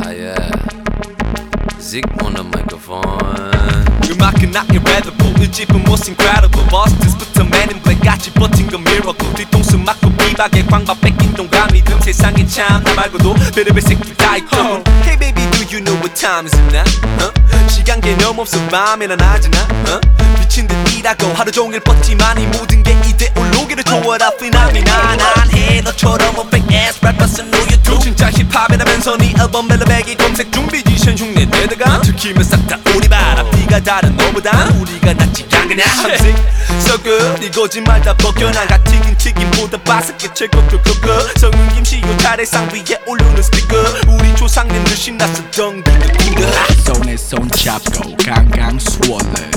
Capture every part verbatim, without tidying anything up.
Ah yeah, Zeke on the microphone. 음악은 나의 radical 이 집은 most incredible Boston부터 Man in Black 같이 버틴 건 miracle 뒤통수 맞고 비박에 광박 뺏긴 동감이 든 세상에 참 나 말고도 별의별 새끼 다 있고 Hey baby do you know what time is it now? huh? 시간 개념 없어 밤에나 낮이나 huh? 미친 듯 일하고 하루 종일 뻗지만 이 모든 게 이데올로기를 초월한 피나미나 난 해 너처럼 a fake ass rappers know you do 진짜 힙합이라면서 네 앨범 멜로백이 검색 준비 지션 흉내 내다가 들키면 싹 다 우리 봐라 비가 다른 너보다 우리가 낫지 않겠냐 So good 이 거짓말 다 벗겨나가 튀긴 튀김보다 바삭해 최고급 그거 성은 김씨 요탈의 상 위에 올려놓은 스피커 우리 조상님들 신났었던 그 구들 손에 손 잡고 강강 수월래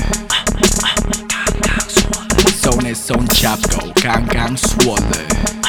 손에 손 잡고 강강 수월래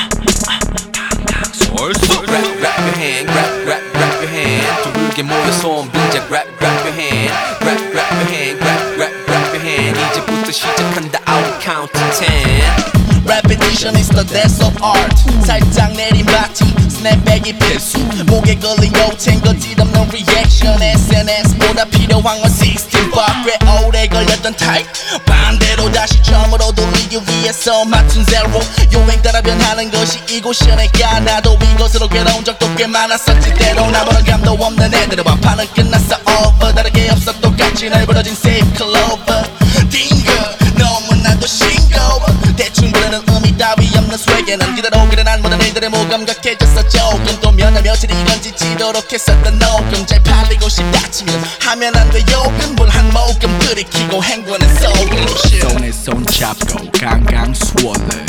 Rap, rap your hand, rap, rap, rap your hand 두르게 모여서 온 빈작 rap, rap your hand Rap, rap your hand, rap, rap, rap your hand 이제부터 시작한다 I will count to ten Repetition is the dance of art 살짝 내린 바티 스냅백이 필수 목에 걸린 요탱 거짓없는 리액션 에스엔에스보다 필요한 건 십육 bar 꽤 오래 걸렸던 타입 반대로 다시 처음으로 돌리기 위해서 맞춘 제로 유행 따라 변하는 것이 이곳이니까 나도 이것으로 괴로운 적도 꽤 많았었지 때론 아무런 감도 없는 애들과 판은 끝났어 over 다르게 없어 똑같이 널브러진 safe clover 딩거 너무나도 싱거워 대충 부르는 의미 따위 없는 swag에는 그대로 그래 난 모든 일들에 무감각해졌어 조금 또 몇날 며칠 이건 지치도록 했었던 녹음 잘 팔리고 싶다 치면 하면 안 돼 욕은 뭘 한 모금 들이키고 행군은 속은 손에 손 잡고 강강 수월래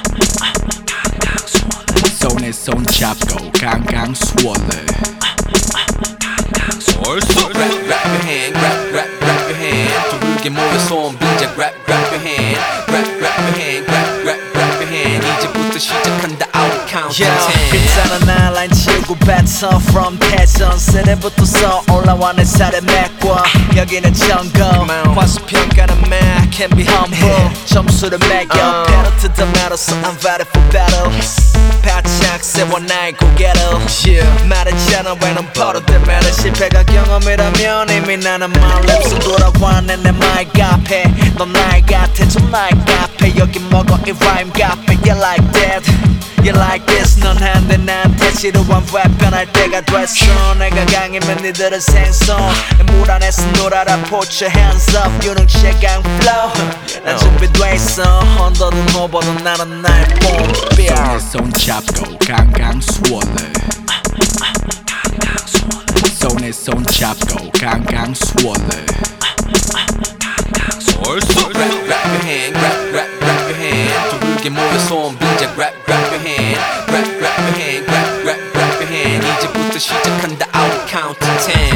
손에 손 잡고 강강 수월래 Rap, rap your hand, rap, rap, rap your hand 두르게 모여서 온 빈작 rap, rap your hand Rap, rap your hand, rap, rap, rap your hand 이제부터 시작한다 I will count to ten 괜찮아 나 라인 치우고 배터 from 대전 세대부터서 올라와 내 살에 메꿔 여기는 정글 과수평가는 man can be humble 점수를 매겨 pedal to the metal so I'm ready for battle 바짝 세워 나의 고개를 말했잖아 왜 넌 버릇되면 실패가 경험이라면 이미 나는 my lips 돌아왔네 내 마이크 앞에 넌 나의 같아 좀 나의 카페 여기 먹어 이 rhyme 카페 You like that You like this 넌 한데 나한테 지루한 랩 변할 때가 됐어 내가 강이면 니들은 생선 물 안에서 놀아라 put your hands up 유능 최강 flow 난 준비돼 있어 언더든 호버든 나는 나의 봄비야 손에 손 잡고 강강 수월래 손에 손 잡고 강강 수월래 Rap, rap your hand, rap, rap, rap your hand 두르게 모여서 온 빈작 rap, rap your hand Rap, rap your hand, rap, rap, rap your hand 이제부터 시작한다 I will count to ten